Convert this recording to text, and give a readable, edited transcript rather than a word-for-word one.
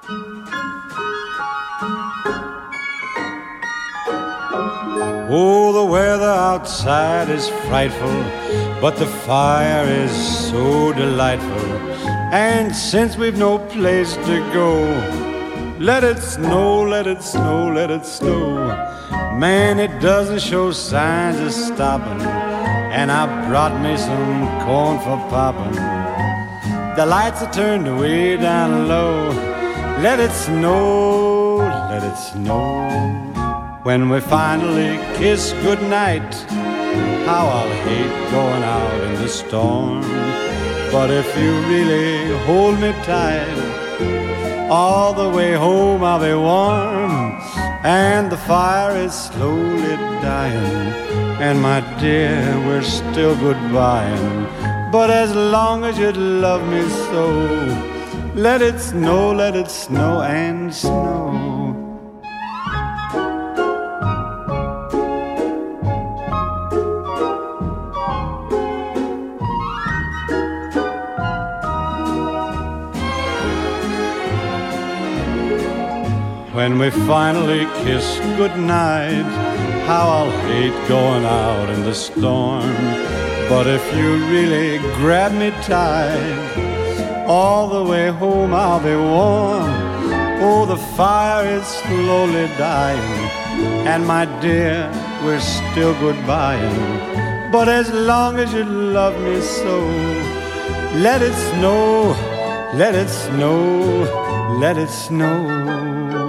Oh, the weather outside is frightful, but the fire is so delightful. And since we've no place to go, let it snow, let it snow, let it snow. Man, it doesn't show signs of stopping, and I brought me some corn for popping. The lights are turned way down low. Let it snow, let it snow. When we finally kiss goodnight, how I'll hate going out in the storm. But if you really hold me tight, all the way home I'll be warm. And the fire is slowly dying, and my dear, we're still goodbying. But as long as you love me so, let it snow and snow. When we finally kiss goodnight, how I'll hate going out in the storm. But if you really grab me tight, all the way home I'll be warm. Oh, the fire is slowly dying, and my dear, we're still goodbying. But as long as you love me so, let it snow, let it snow, let it snow.